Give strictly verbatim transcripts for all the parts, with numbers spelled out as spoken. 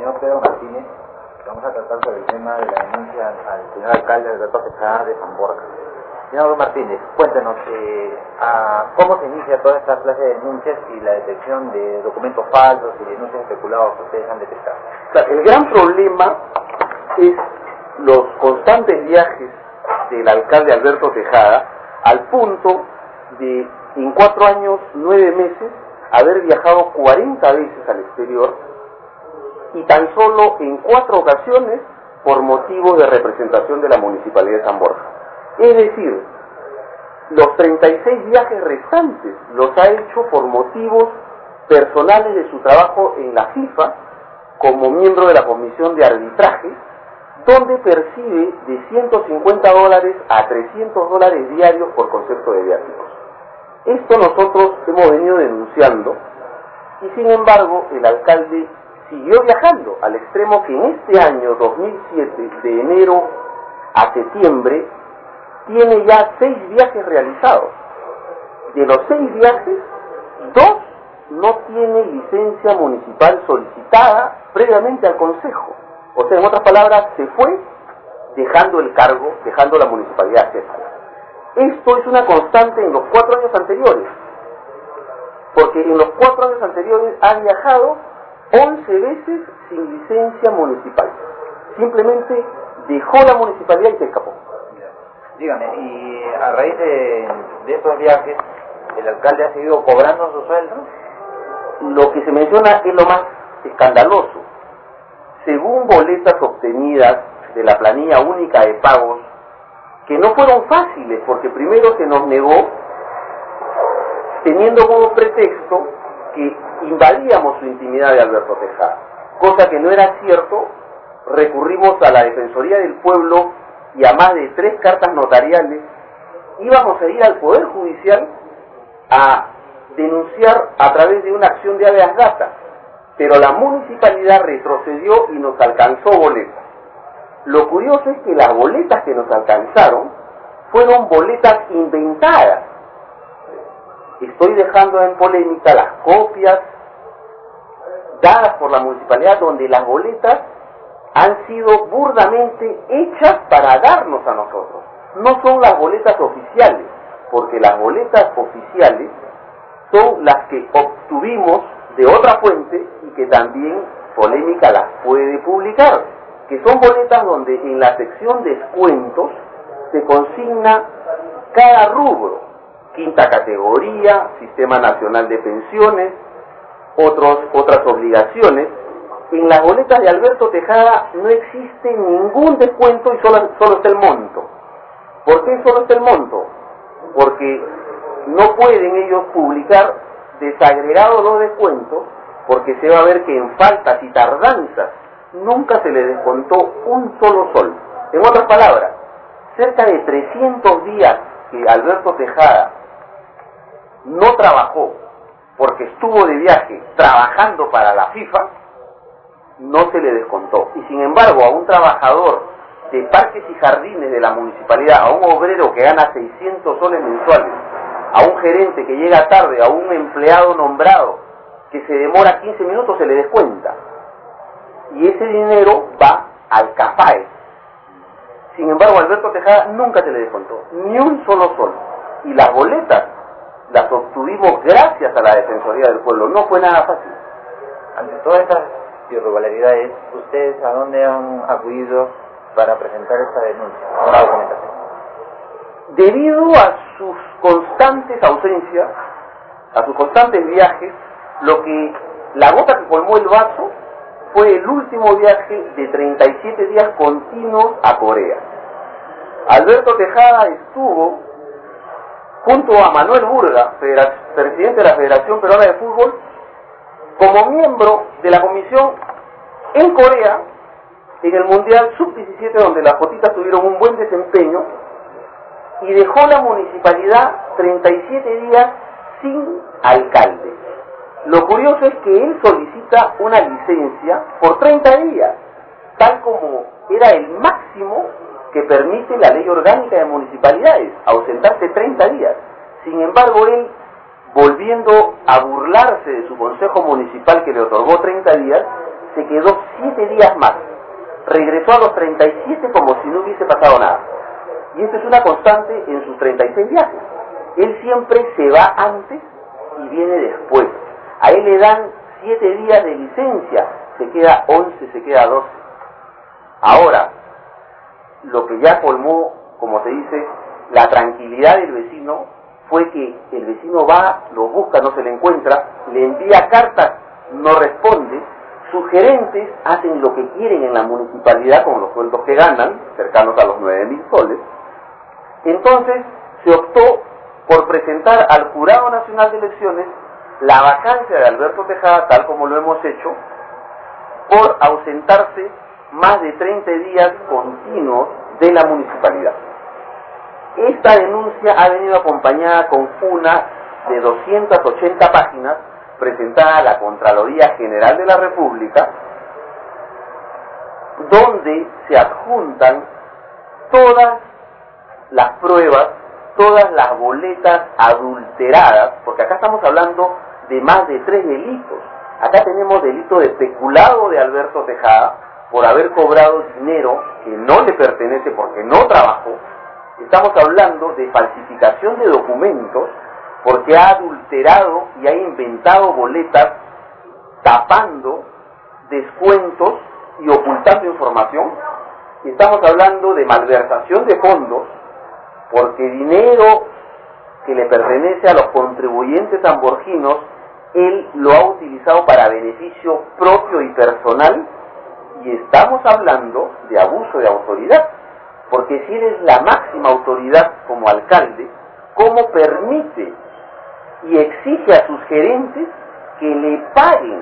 señor Pedro Martínez. Vamos a tratar sobre el tema de la denuncia al señor alcalde Alberto Tejada de San Borja. Señor Martínez, cuéntenos, eh, a ¿cómo se inicia toda esta clase de denuncias y la detección de documentos falsos y denuncias especuladas que ustedes han detectado? Claro, el gran problema es los constantes viajes del alcalde Alberto Tejada, al punto de, en cuatro años, nueve meses, haber viajado cuarenta veces al exterior, y tan solo en cuatro ocasiones por motivos de representación de la Municipalidad de San Borja. Es decir, los treinta y seis viajes restantes los ha hecho por motivos personales de su trabajo en la FIFA, como miembro de la Comisión de Arbitraje, donde percibe de ciento cincuenta dólares a trescientos dólares diarios por concepto de viáticos. Esto nosotros hemos venido denunciando, y sin embargo el alcalde siguió viajando, al extremo que en este año dos mil siete, de enero a septiembre, tiene ya seis viajes realizados. De los seis viajes, dos no tiene licencia municipal solicitada previamente al Consejo. O sea, en otras palabras, se fue dejando el cargo, dejando la municipalidad céfala. Esto es una constante en los cuatro años anteriores, porque en los cuatro años anteriores ha viajado once veces sin licencia municipal. Simplemente dejó la municipalidad y se escapó. Dígame, y a raíz de, de estos viajes, ¿el alcalde ha seguido cobrando su sueldo? Lo que se menciona es lo más escandaloso. Según boletas obtenidas de la planilla única de pagos, que no fueron fáciles, porque primero se nos negó, teniendo como pretexto que invadíamos su intimidad de Alberto Tejada, cosa que no era cierto. Recurrimos a la Defensoría del Pueblo y a más de tres cartas notariales. Íbamos a ir al Poder Judicial a denunciar a través de una acción de habeas data, pero la municipalidad retrocedió y nos alcanzó boletas. Lo curioso es que las boletas que nos alcanzaron fueron boletas inventadas. Estoy dejando en polémica las copias dadas por la municipalidad, donde las boletas han sido burdamente hechas para darnos a nosotros. No son las boletas oficiales, porque las boletas oficiales son las que obtuvimos de otra fuente y que también Polémica las puede publicar, que son boletas donde en la sección descuentos se consigna cada rubro: quinta categoría, Sistema Nacional de Pensiones, otros, otras obligaciones. En las boletas de Alberto Tejada no existe ningún descuento y solo, solo está el monto. ¿Por qué solo está el monto? Porque no pueden ellos publicar desagregados los descuentos, porque se va a ver que en faltas y tardanzas nunca se le descontó un solo sol. En otras palabras, cerca de trescientos días que Alberto Tejada no trabajó porque estuvo de viaje trabajando para la FIFA, no se le descontó. Y sin embargo, a un trabajador de parques y jardines de la municipalidad, a un obrero que gana seiscientos soles mensuales, a un gerente que llega tarde, a un empleado nombrado que se demora quince minutos, se le descuenta. Y ese dinero va al CAFAE. Sin embargo, a Alberto Tejada nunca se le descontó, ni un solo sol. Y las boletas las obtuvimos gracias a la Defensoría del Pueblo. No fue nada fácil. Ante todas estas irregularidades, ¿ustedes a dónde han acudido para presentar esta denuncia, la documentación? Debido a sus constantes ausencias, a sus constantes viajes, lo que la gota que colmó el vaso fue el último viaje de treinta y siete días continuos a Corea. Alberto Tejada estuvo junto a Manuel Burga, presidente de la Federación Peruana de Fútbol, como miembro de la comisión en Corea, en el Mundial sub diecisiete, donde las jotitas tuvieron un buen desempeño, y dejó la municipalidad treinta y siete días sin alcalde. Lo curioso es que él solicita una licencia por treinta días, tal como era el máximo que permite la ley orgánica de municipalidades, ausentarse treinta días. Sin embargo, él, volviendo a burlarse de su consejo municipal que le otorgó treinta días, se quedó siete días más. Regresó a los treinta y siete como si no hubiese pasado nada. Y esto es una constante en sus treinta y seis viajes. Él siempre se va antes y viene después. A él le dan siete días de licencia, se queda once, se queda doce. Ahora, lo que ya colmó, como se dice, la tranquilidad del vecino fue que el vecino va, lo busca, no se le encuentra, le envía cartas, no responde. Sus gerentes hacen lo que quieren en la municipalidad con los sueldos que ganan, cercanos a los nueve mil soles. Entonces se optó por presentar al Jurado Nacional de Elecciones la vacancia de Alberto Tejada, tal como lo hemos hecho, por ausentarse más de treinta días continuos de la municipalidad. Esta denuncia ha venido acompañada con una de doscientas ochenta páginas presentada a la Contraloría General de la República, donde se adjuntan todas las pruebas, todas las boletas adulteradas, porque acá estamos hablando de más de tres delitos. Acá tenemos delito de peculado de Alberto Tejada por haber cobrado dinero que no le pertenece porque no trabajó. Estamos hablando de falsificación de documentos porque ha adulterado y ha inventado boletas tapando descuentos y ocultando información. Estamos hablando de malversación de fondos porque dinero que le pertenece a los contribuyentes samborginos, él lo ha utilizado para beneficio propio y personal. Y estamos hablando de abuso de autoridad, porque si eres la máxima autoridad como alcalde, ¿cómo permite y exige a sus gerentes que le paguen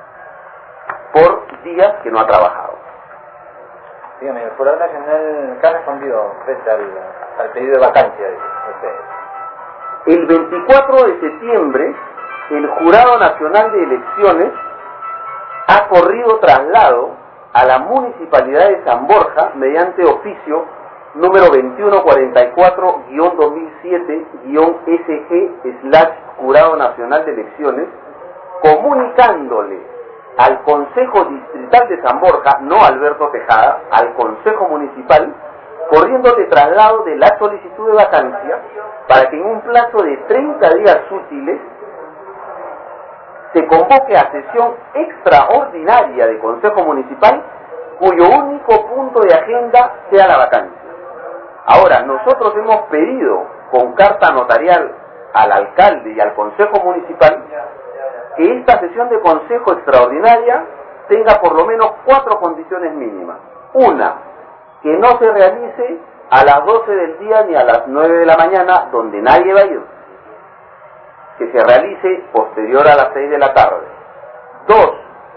por días que no ha trabajado? Dígame, el Jurado Nacional, ¿qué ha respondido frente al, al pedido de vacancia de ustedes? El veinticuatro de septiembre, el Jurado Nacional de Elecciones ha corrido traslado a la Municipalidad de San Borja mediante oficio número veintiuno cuarenta y cuatro guión dos mil siete guión S G slash Jurado Nacional de Elecciones, comunicándole al Consejo Distrital de San Borja, no a Alberto Tejada, al Consejo Municipal, corriendo de traslado de la solicitud de vacancia para que en un plazo de treinta días útiles se convoque a sesión extraordinaria de Consejo Municipal cuyo único punto de agenda sea la vacancia. Ahora, nosotros hemos pedido con carta notarial al alcalde y al Consejo Municipal que esta sesión de Consejo extraordinaria tenga por lo menos cuatro condiciones mínimas. Una, que no se realice a las doce del día ni a las nueve de la mañana, donde nadie va a ir. Que se realice posterior a las seis de la tarde. Dos,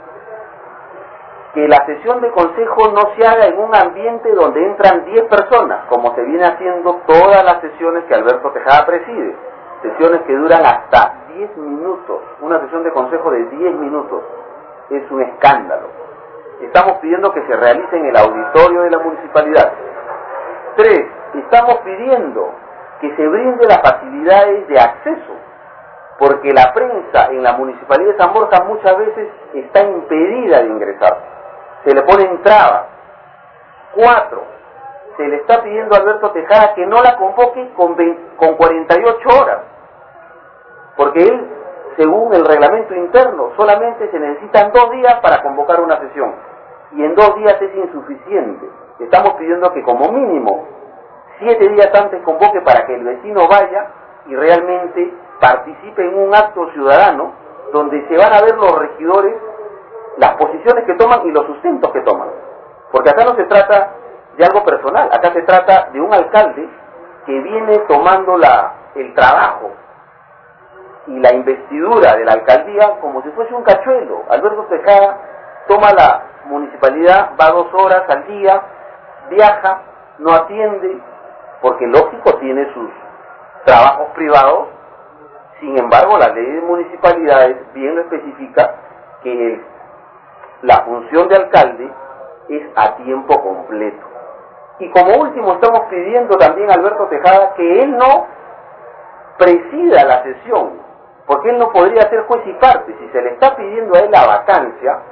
que la sesión de consejo no se haga en un ambiente donde entran diez personas, como se viene haciendo todas las sesiones que Alberto Tejada preside. Sesiones que duran hasta diez minutos. Una sesión de consejo de diez minutos. Es un escándalo. Estamos pidiendo que se realice en el auditorio de la municipalidad. Tres, estamos pidiendo que se brinde las facilidades de acceso, porque la prensa en la Municipalidad de San Borja muchas veces está impedida de ingresar. Se le ponen trabas. Cuatro, se le está pidiendo a Alberto Tejada que no la convoque con, veinte, con cuarenta y ocho horas, porque él, según el reglamento interno, solamente se necesitan dos días para convocar una sesión, y en dos días es insuficiente. Estamos pidiendo que como mínimo siete días antes convoque para que el vecino vaya y realmente participe en un acto ciudadano donde se van a ver los regidores, las posiciones que toman y los sustentos que toman. Porque acá no se trata de algo personal, acá se trata de un alcalde que viene tomando la, el trabajo y la investidura de la alcaldía como si fuese un cachuelo. Alberto Tejada toma la municipalidad, va dos horas al día, viaja, no atiende, porque lógico tiene sus trabajos privados. Sin embargo, la ley de municipalidades bien lo especifica que el, la función de alcalde es a tiempo completo. Y como último estamos pidiendo también a Alberto Tejada que él no presida la sesión, porque él no podría ser juez y parte. Si se le está pidiendo a él la vacancia,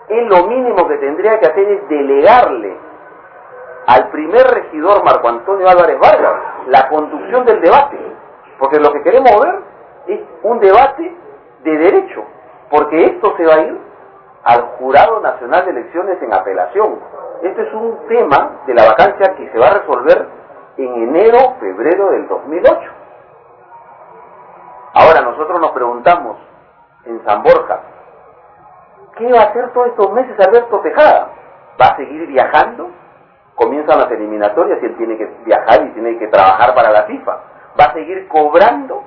él lo mínimo que tendría que hacer es delegarle al primer regidor Marco Antonio Álvarez Vargas la conducción del debate, porque lo que queremos ver es un debate de derecho, porque esto se va a ir al Jurado Nacional de Elecciones en apelación. Este es un tema de la vacancia que se va a resolver en enero, febrero del dos mil ocho. Ahora nosotros nos preguntamos en San Borja, ¿qué va a hacer todos estos meses Alberto Tejada? ¿Va a seguir viajando? Comienzan las eliminatorias y él tiene que viajar y tiene que trabajar para la FIFA. ¿Va a seguir cobrando?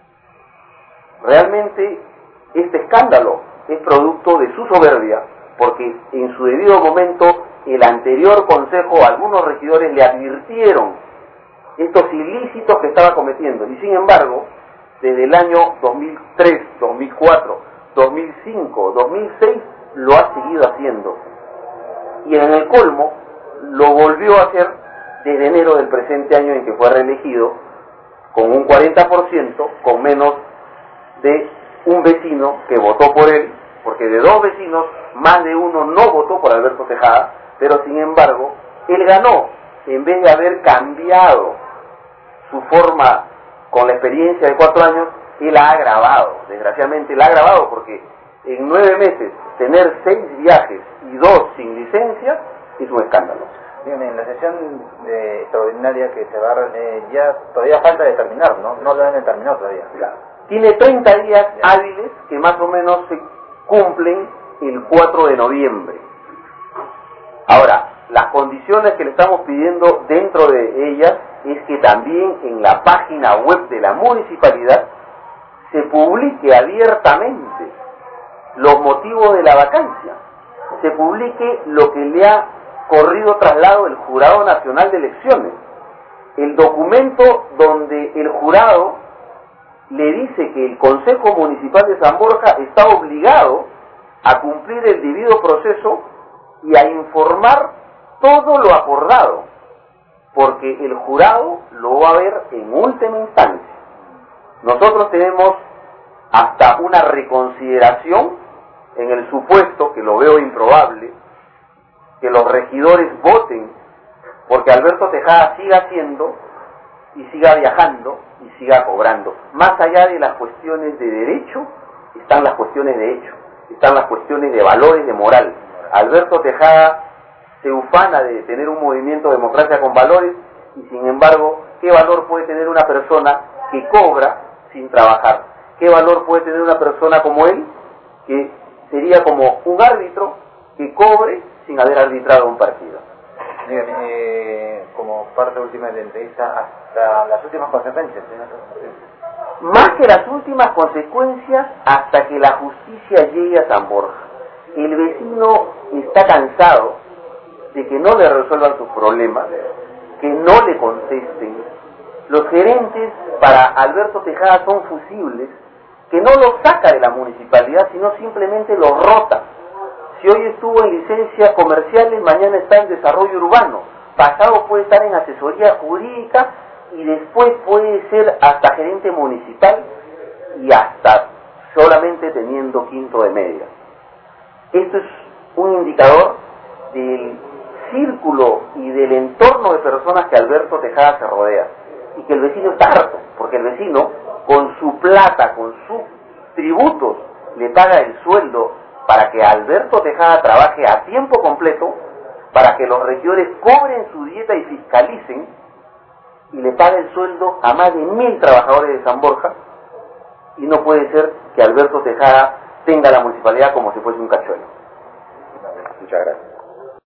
Realmente este escándalo es producto de su soberbia, porque en su debido momento el anterior consejo, algunos regidores le advirtieron estos ilícitos que estaba cometiendo, y sin embargo, desde el año dos mil tres, dos mil cuatro, dos mil cinco, dos mil seis, lo ha seguido haciendo. Y en el colmo, lo volvió a hacer desde enero del presente año en que fue reelegido, con un cuarenta por ciento, con menos de un vecino que votó por él, porque de dos vecinos, más de uno no votó por Alberto Tejada, pero sin embargo, él ganó, en vez de haber cambiado su forma con la experiencia de cuatro años, él ha agravado, desgraciadamente él ha agravado, porque en nueve meses tener seis viajes y dos sin licencia es un escándalo. Bien, en la sesión de extraordinaria que se va a... Eh, ya todavía falta de terminar, ¿no? No lo han terminado todavía. Claro. Tiene treinta días hábiles que más o menos se cumplen el cuatro de noviembre. Ahora, las condiciones que le estamos pidiendo dentro de ellas es que también en la página web de la municipalidad se publique abiertamente los motivos de la vacancia, se publique lo que le ha corrido traslado el Jurado Nacional de Elecciones, el documento donde el jurado le dice que el Consejo Municipal de San Borja está obligado a cumplir el debido proceso y a informar todo lo acordado, porque el jurado lo va a ver en última instancia. Nosotros tenemos hasta una reconsideración en el supuesto, que lo veo improbable, que los regidores voten porque Alberto Tejada siga haciendo y siga viajando y siga cobrando. Más allá de las cuestiones de derecho, están las cuestiones de hecho, están las cuestiones de valores, de moral. Alberto Tejada se ufana de tener un movimiento de democracia con valores, y sin embargo, ¿qué valor puede tener una persona que cobra sin trabajar? ¿Qué valor puede tener una persona como él, que sería como un árbitro que cobre sin haber arbitrado un partido? Bien, eh, como parte última de la entrevista, hasta las últimas consecuencias, ¿sí? Más que las últimas consecuencias, hasta que la justicia llegue a San Borja. El vecino está cansado de que no le resuelvan sus problemas, que no le contesten. Los gerentes para Alberto Tejada son fusibles, que no los saca de la municipalidad, sino simplemente los rota. Si hoy estuvo en licencias comerciales, mañana está en desarrollo urbano, pasado puede estar en asesoría jurídica y después puede ser hasta gerente municipal y hasta solamente teniendo quinto de media. Esto es un indicador del círculo y del entorno de personas que Alberto Tejada se rodea, y que el vecino está harto, porque el vecino con su plata, con sus tributos, le paga el sueldo para que Alberto Tejada trabaje a tiempo completo, para que los regidores cobren su dieta y fiscalicen, y le paga el sueldo a más de mil trabajadores de San Borja, y no puede ser que Alberto Tejada tenga la municipalidad como si fuese un cachuelo. Muchas gracias.